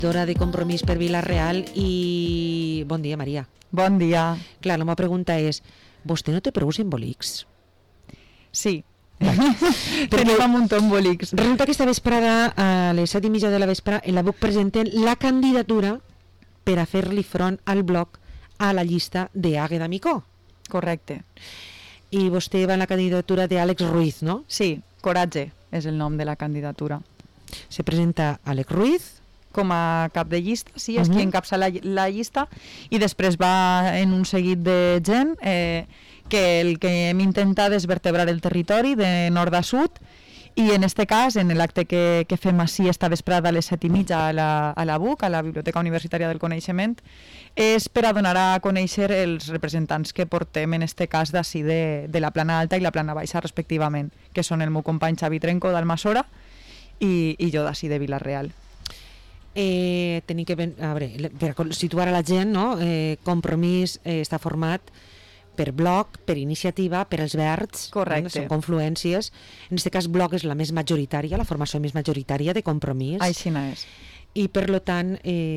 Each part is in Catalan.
Dora de Compromís per Vila-real i... Bon dia, Maria. Bon dia. Clar, la meva pregunta és, vostè no té prou simbòlics? Sí. Tenim un muntó embolics. Resulta que esta vesprada, a les 7:30 de la vesprada, en la BUC presenten la candidatura per a fer-li front al bloc a la llista d'Àgueda Micó. Correcte. I vostè va en la candidatura d'Àlex Ruiz, no? Sí, Coratge és el nom de la candidatura. Se presenta Àlex Ruiz com a cap de llista, sí, és qui encapça la llista, i després va en un seguit de gent que el que hem intentat és vertebrar el territori de nord a sud, i en este cas, en l'acte que fem així esta vesprada a les 7:30 a la BUC, a la Biblioteca Universitària del Coneixement, és per a donar a conèixer els representants que portem en este cas d'ací de la plana alta i la plana baixa respectivament, que són el meu company Xavi Trenco d'Almassora i jo d'ací de Vila-real. Tenim que, a veure, per situar a la gent, no? Compromís està format per Bloc, per Iniciativa, per els Verds. Correcte. Són confluències. En aquest cas, Bloc és la més majoritària, la formació més majoritària de Compromís. Així és. I, per tant...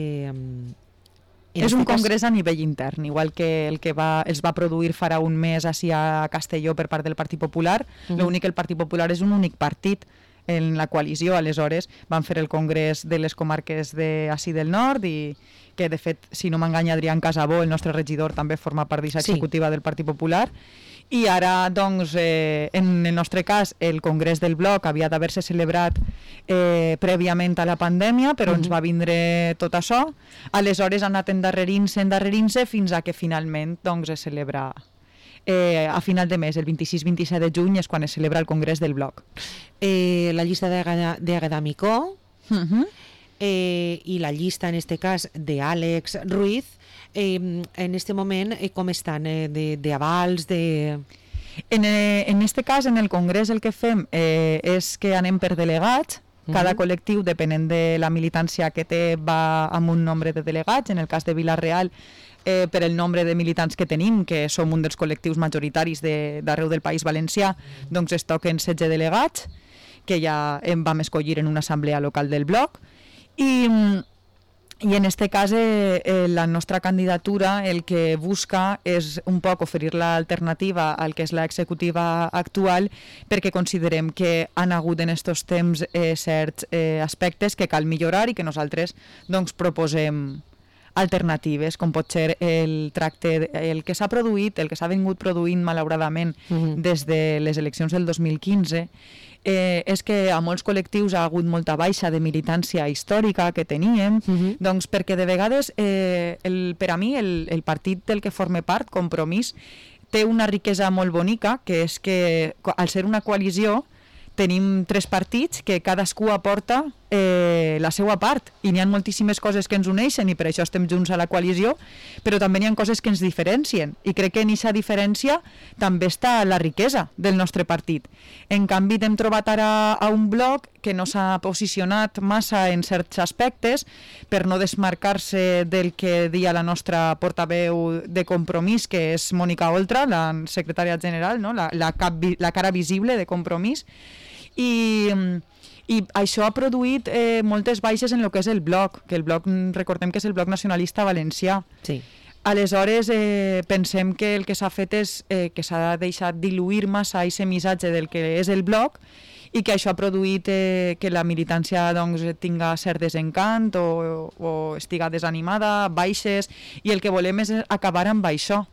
és un congrés a nivell intern, igual que el que es va produir farà un mes així a Castelló per part del Partit Popular. L'únic que el Partit Popular és un únic partit en la coalició, aleshores van fer el congrés de les comarques d'ací del nord, i que de fet, si no m'enganya, Adrián Casabó, el nostre regidor, també forma part d'aquesta executiva del Partit Popular. I ara, doncs, en el nostre cas, el congrés del Bloc havia d'haver-se celebrat prèviament a la pandèmia, però ens va vindre tot això. Aleshores ha anat endarrerint-se fins a que finalment doncs, es celebra a final de mes, el 26-27 de juny, és quan es celebra el congrés del Bloc. La llista d'Àgueda Micó i la llista, en este cas, d'Àlex Ruiz, en este moment, com estan? D'avals, de... En este cas, en el congrés, el que fem és que anem per delegats. Cada col·lectiu, depenent de la militància que té, va amb un nombre de delegats. En el cas de Vila-real, per el nombre de militants que tenim, que som un dels col·lectius majoritaris d'arreu del País Valencià, doncs es toquen 16 delegats, que ja vam escollir en una assemblea local del Bloc, i en este cas la nostra candidatura el que busca és un poc oferir l'alternativa al que és l'executiva actual, perquè considerem que han hagut en aquests temps certs aspectes que cal millorar i que nosaltres doncs, proposem alternatives, com pot ser el tracte, el que s'ha produït, el que s'ha vingut produint malauradament des de les eleccions del 2015, és que a molts col·lectius ha hagut molta baixa de militància històrica que teníem, doncs perquè de vegades per a mi el partit del que forme part, Compromís, té una riquesa molt bonica, que és que al ser una coalició tenim 3 partits que cadascú aporta la seva part, i n'hi ha moltíssimes coses que ens uneixen i per això estem junts a la coalició, però també n'hi ha coses que ens diferencien, i crec que en aquesta diferència també està la riquesa del nostre partit. En canvi, hem trobat ara a un bloc que no s'ha posicionat massa en certs aspectes per no desmarcar-se del que deia la nostra portaveu de Compromís, que és Mònica Oltra, la secretària general, no? la cara visible de Compromís, i això ha produït moltes baixes en el que és el bloc, que el bloc, recordem que és el Bloc Nacionalista Valencià. Sí. Aleshores, pensem que el que s'ha fet és que s'ha deixat diluir massa aquest missatge del que és el bloc, i que això ha produït que la militància doncs, tinga cert desencant o estiga desanimada, baixes, i el que volem és acabar amb això.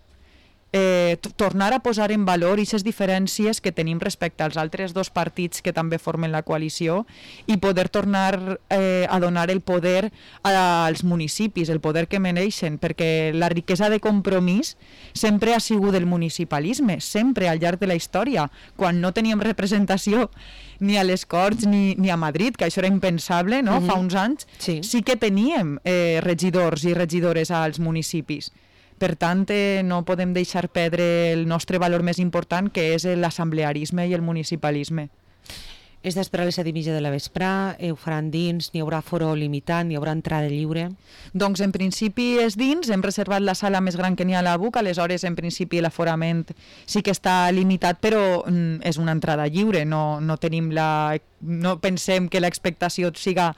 Tornar a posar en valor aquestes diferències que tenim respecte als altres 2 partits que també formen la coalició, i poder tornar a donar el poder als municipis, el poder que mereixen, perquè la riquesa de Compromís sempre ha sigut el municipalisme, sempre al llarg de la història. Quan no teníem representació ni a les Corts ni a Madrid, que això era impensable, no? Fa uns anys, sí que teníem regidors i regidores als municipis. Per tant, no podem deixar perdre el nostre valor més important, que és l'assemblearisme i el municipalisme. És d'esperar a les 7:30 de la vesprada, ho faran dins, n'hi haurà foro limitat, n'hi haurà entrada lliure? Doncs en principi és dins, hem reservat la sala més gran que n'hi ha a la BUC, aleshores en principi l'aforament sí que està limitat, però és una entrada lliure, no pensem que l'expectació siga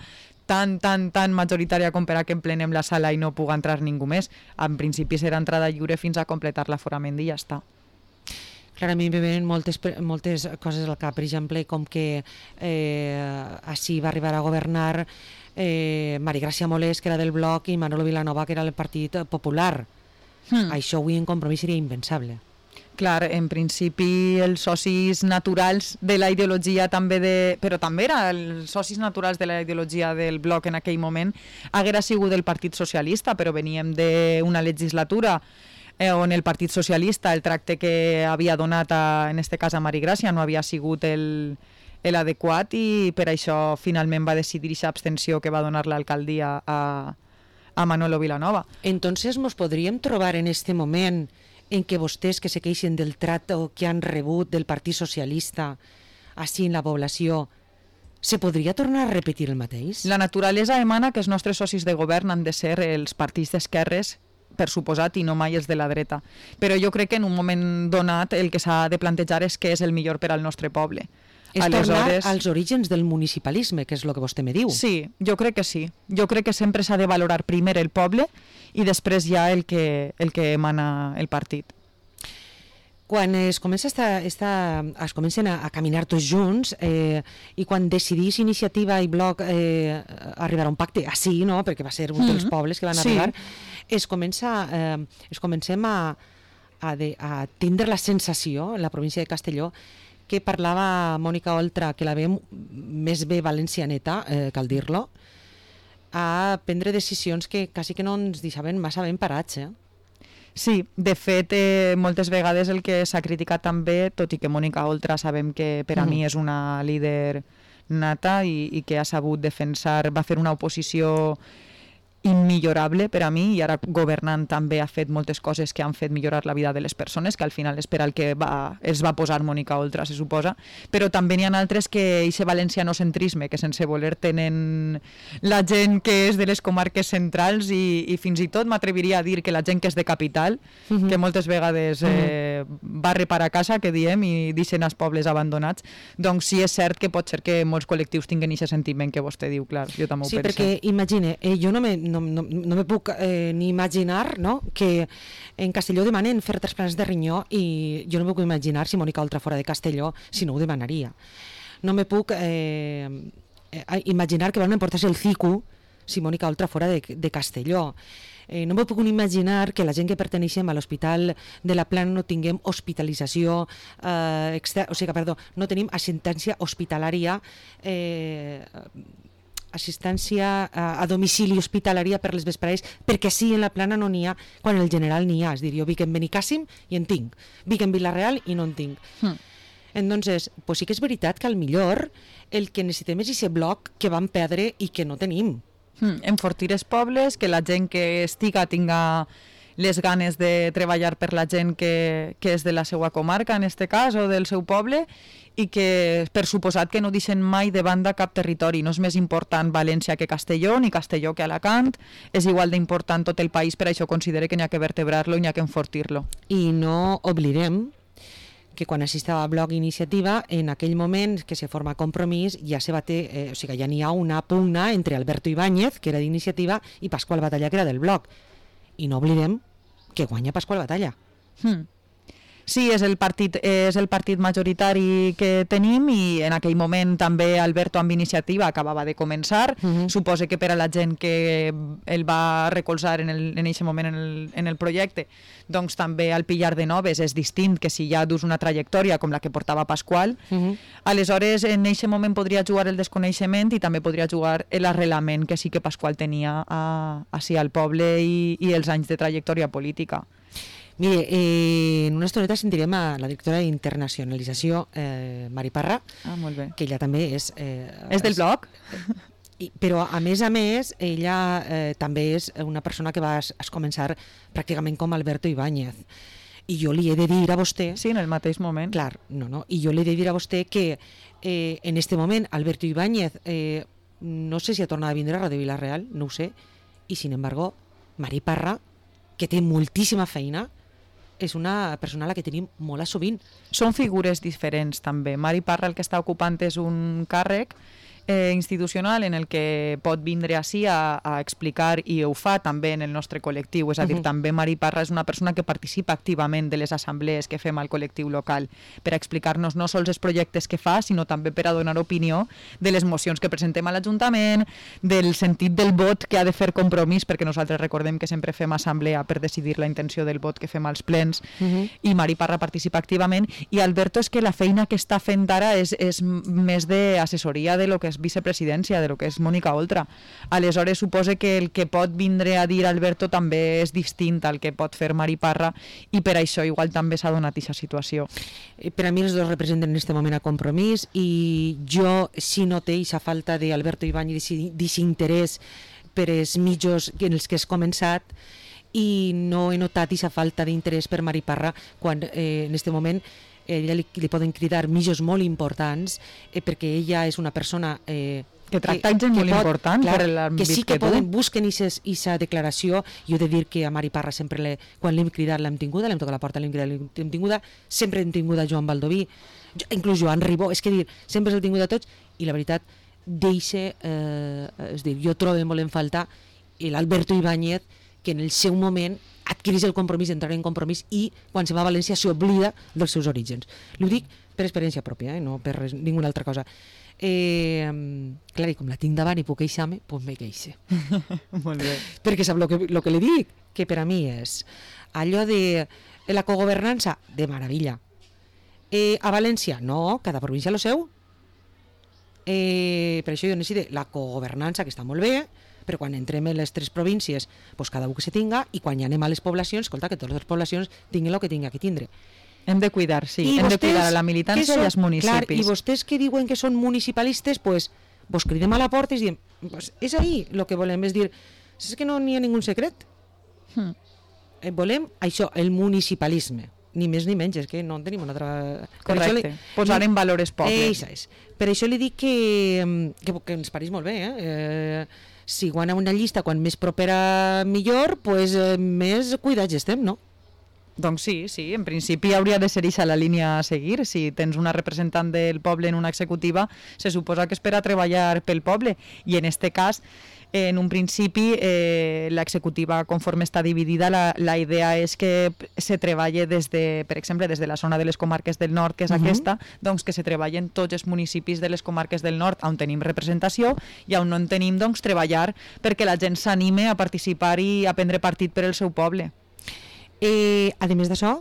tan majoritària com per a que emplenem la sala i no puga entrar ningú més. En principi serà entrada lliure fins a completar l'aforament i ja està. Clar, a mi em venen moltes coses al cap, per exemple, com que així va arribar a governar Marigràcia Molés, que era del Bloc, i Manolo Vilanova, que era del Partit Popular. Això avui en Compromís seria impensable. Clar, en principi els socis naturals de la ideologia però també eren els socis naturals de la ideologia del Bloc en aquell moment haguera sigut el Partit Socialista, però veníem d'una legislatura on el Partit Socialista, el tracte que havia donat en este cas a Marigràcia no havia sigut l'adequat, i per això finalment va decidir aquesta abstenció que va donar l'alcaldia a Manolo Vilanova. Entonces nos podríem trobar en este moment en què vostès que se queixen del tracte que han rebut del Partit Socialista així en la població, se podria tornar a repetir el mateix? La naturalesa emana que els nostres socis de govern han de ser els partits d'esquerres, per suposat, i no mai els de la dreta. Però jo crec que en un moment donat el que s'ha de plantejar és què és el millor per al nostre poble. És tornar als orígens del municipalisme, que és el que vostè me diu. Sí, jo crec que sí. Jo crec que sempre s'ha de valorar primer el poble i després ja el que emana el partit. Quan es comencen a caminar tots junts i quan decidís Iniciativa i Bloc arribar a un pacte així, no? Perquè va ser un dels pobles que van arribar, comencem a tindre la sensació en la província de Castelló que parlava Mònica Oltra, que la veiem més bé valencianeta, cal dir-lo, a prendre decisions que quasi que no ens deixaven massa ben parats, Sí, de fet, moltes vegades el que s'ha criticat també, tot i que Mònica Oltra sabem que per a mi és una líder nata i que ha sabut defensar, va fer una oposició immillorable per a mi, i ara governant també ha fet moltes coses que han fet millorar la vida de les persones, que al final és per al que es va posar Mònica Oltra, se suposa, però també n'hi ha altres que aquest valencianocentrisme que sense voler tenen la gent que és de les comarques centrals i fins i tot m'atreviria a dir que la gent que és de capital, que moltes vegades va reparar a casa, que diem, i deixen els pobles abandonats, doncs sí és cert que pot ser que molts col·lectius tinguin aquest sentiment que vostè diu, clar, jo també ho penso. Sí, perquè imagine, jo no me puc ni imaginar, no?, que en Castelló demanen fer trasplants de rinyó, i jo no me puc imaginar si Mònica Oltra fora de Castelló si no ho demanaria. No me puc imaginar que van emportar-se el CICU si Mònica Oltra fora de Castelló. No me puc imaginar que la gent que perteneixem a l'Hospital de la Plana no tinguem hospitalització no tenim assistència hospitalària, assistència a domicili hospitalària per les vesprades, perquè sí, en la Plana no n'hi ha, quan en el general n'hi ha. És dir, jo vic en Benicàssim i en tinc, vic en Vila-real i no en tinc. Entonces, pues sí que és veritat que al millor el que necessitem és aquest bloc que vam perdre i que no tenim. Enfortir els pobles, que la gent que estiga tinga les ganes de treballar per la gent que és de la seva comarca, en este cas, o del seu poble, i que, per suposat, que no deixen mai de banda cap territori. No és més important València que Castelló, ni Castelló que Alacant, és igual d'important tot el país, per això considere que n'hi ha que vertebrar-lo i n'hi ha que enfortir-lo. I no oblidem que quan assistava a Bloc Iniciativa, en aquell moment que se forma Compromís, ja se va o sigui, ja n'hi ha una pugna entre Alberto Ibáñez, que era d'Iniciativa, i Pasqual Batalla, que era del Bloc. I no oblidem que guanya Pasqual Batalla. Sí, és el partit majoritari que tenim, i en aquell moment també Alberto amb Iniciativa acabava de començar. Suposo que per a la gent que el va recolzar en aquest moment en el projecte, doncs també al pillar de noves és distint que si ja dus una trajectòria com la que portava Pasqual. Aleshores, en aquest moment podria jugar el desconeixement i també podria jugar l'arrelament que sí que Pasqual tenia així al poble i els anys de trajectòria política. Mire, en una estoneta sentirem a la directora d'internacionalització, Mari Parra, molt bé, que ella també és... És del Bloc? Però, a més, ella també és una persona que va començar pràcticament com Alberto Ibáñez. I jo li he de dir a vostè... Sí, en el mateix moment. Clar, no. I jo li he de dir a vostè que en este moment Alberto Ibáñez no sé si ha tornat a vindre a Radio Vila-real, no ho sé, i sin embargo, Mari Parra, que té moltíssima feina, és una persona a la que tenim molt a sovint. Són figures diferents també. Mari Parra el que està ocupant és un càrrec institucional en el que pot vindre ací a explicar, i ho fa també en el nostre col·lectiu, és a dir, també Mari Parra és una persona que participa activament de les assemblees que fem al col·lectiu local per a explicar-nos no sols els projectes que fa, sinó també per a donar opinió de les mocions que presentem a l'Ajuntament, del sentit del vot que ha de fer Compromís, perquè nosaltres recordem que sempre fem assemblea per decidir la intenció del vot que fem als plens, i Mari Parra participa activament, i Alberto és que la feina que està fent ara és més d'assessoria de lo que és vicepresidència, de lo que és Mónica Oltra. Aleshores suposa que el que pot vindre a dir Alberto també és distint al que pot fer Mari Parra, i per això igual també s'ha donat aquesta situació. Per a mi els dos representen en aquest moment a Compromís, i jo, si no té aquesta falta d'Alberto Ibáñez d'aquest interès per els mitjos en els que has començat, i no he notat aquesta falta d'interès per Mari Parra quan en aquest moment ella li poden cridar mitjos molt importants, perquè ella és una persona que tracta gent molt important per l'àmbit que sí que busquen aquesta declaració. Jo he de dir que a Mari Parra sempre, quan l'hem cridat l'hem tinguda, l'hem tocat la porta, l'hem cridat l'hem tinguda, sempre hem tingut a Joan Baldoví, inclús Joan Ribó, és que dir, sempre s'ha tingut a tots, i la veritat deixa, és dir, jo trobo molt en falta l'Alberto Ibáñez, que en el seu moment adquirís el compromís d'entrar en Compromís, i quan se va a València s'oblida dels seus orígens. L'ho dic per experiència pròpia, no per ninguna altra cosa. Clar, i com la tinc davant i puc queixar-me, doncs me queixe. Molt bé. Perquè sap el que li dic? Que per a mi és allò de la cogovernança, de meravella. A València, no, cada província lo seu. Per això jo necessito la cogovernança, que està molt bé, però quan entrem en les tres províncies, doncs cada un que se tinga, i quan ja anem a les poblacions, escolta, que totes les poblacions tinguin el que tinguin que tindre. Hem de cuidar, sí, hem de cuidar a la militància i als municipis. Clar, i vostès que diuen que són municipalistes, doncs vos cridem a la porta i diem, pues és ahí el que volem, és dir, és que no n'hi ha ningú secret. Volem això, el municipalisme, ni més ni menys, és que no en tenim una altra... Correcte, posar en valor els pobles. Per això li dic que ens pareix molt bé, si guanya una llista quan més propera millor, pues més cuidats estem, no? Doncs sí, en principi hauria de ser aquesta la línia a seguir. Si tens una representant del poble en una executiva, se suposa que és per a treballar pel poble, i en este cas, en un principi, l'executiva, conforme està dividida, la idea és que se treballi per exemple, des de la zona de les comarques del nord, que és aquesta, doncs que se treballen tots els municipis de les comarques del nord on tenim representació, i on no en tenim, doncs treballar perquè la gent s'anime a participar i a prendre partit per el seu poble. A més d'això,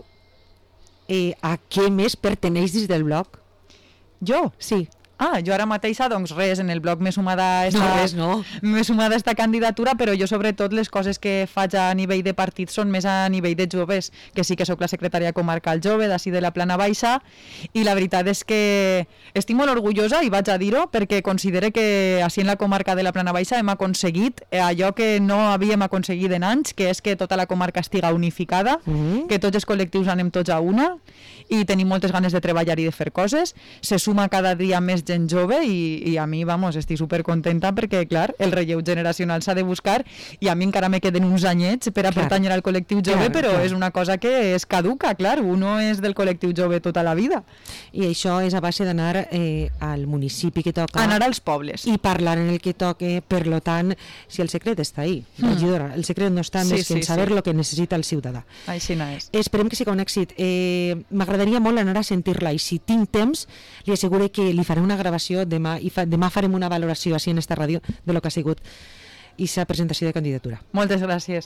a què més perteneix dins del blog? Jo? Sí. Jo ara mateixa, doncs res, en el blog m'he sumada m'he sumada esta candidatura, però jo sobretot les coses que faig a nivell de partit són més a nivell de joves, que sí que sóc la secretària comarcal jove d'ací de la Plana Baixa, i la veritat és que estic molt orgullosa, i vaig a dir-ho, perquè considero que així en la comarca de la Plana Baixa hem aconseguit allò que no havíem aconseguit en anys, que és que tota la comarca estiga unificada, que tots els col·lectius anem tots a una, i tenim moltes ganes de treballar i de fer coses. Se suma cada dia més gent jove, i a mi, vamos, estic supercontenta perquè, clar, el relleu generacional s'ha de buscar, i a mi encara me queden uns anyets per a pertànyer al col·lectiu jove, però és una cosa que és caduca, clar, uno és del col·lectiu jove tota la vida. I això és a base d'anar al municipi que toca. Anar als pobles. I parlar en el que toque, per lo tant, si el secret està ahí, regidora, el secret no està més que en saber el que necessita el ciutadà. Així no és. Esperem que sigui un èxit. M'agradaria molt anar a sentir-la, i si tinc temps li asseguro que li faré una gravació demà, i demà farem una valoració així en esta ràdio de lo que ha sigut aquesta presentació de candidatura. Moltes gràcies.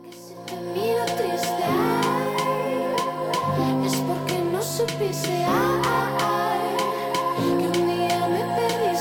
Es porque no supiste